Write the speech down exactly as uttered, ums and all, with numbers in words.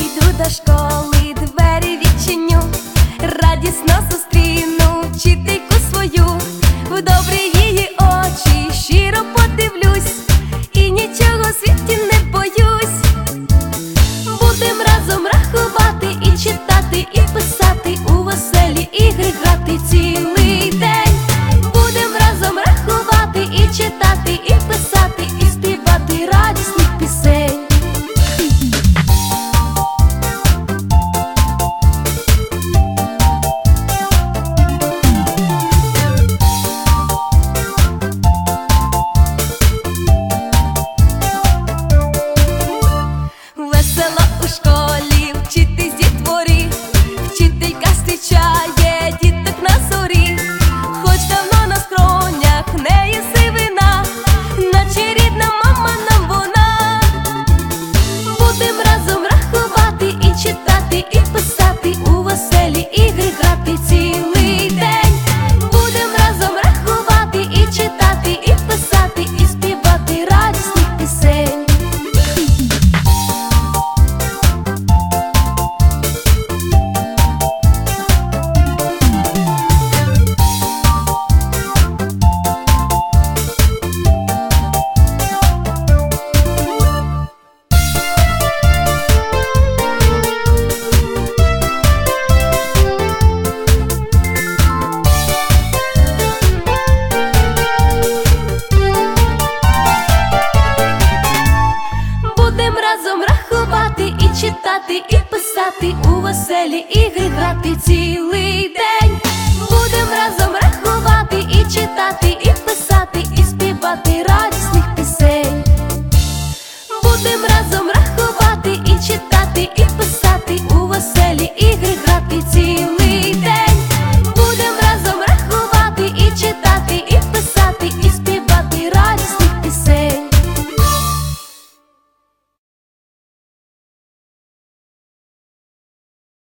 Піду до школи, двері відчиню, радісно зустріну вчительку свою. В добрі її очі щиро подивлюсь, і нічого в світі не боюсь. Будем разом рахувати і читати, і писати, у веселі ігри грати цілий день. Будем разом рахувати і читати, і писати, і співати радісних пісень. Весело у школі вчитись дітворі, вчителька зустрічає діток на зорі. Хоч давно на скронях неї сивина, наче рідна мама нам вона. Будем разом рахувати і читати, і писати, у веселі ігри грати цілий день. Будем разом рахувати і читати, і писати, і співати радісних пісень. Будем разом рахувати і читати, і писати, у веселі ігри грати цілий день. Будем разом рахувати і читати,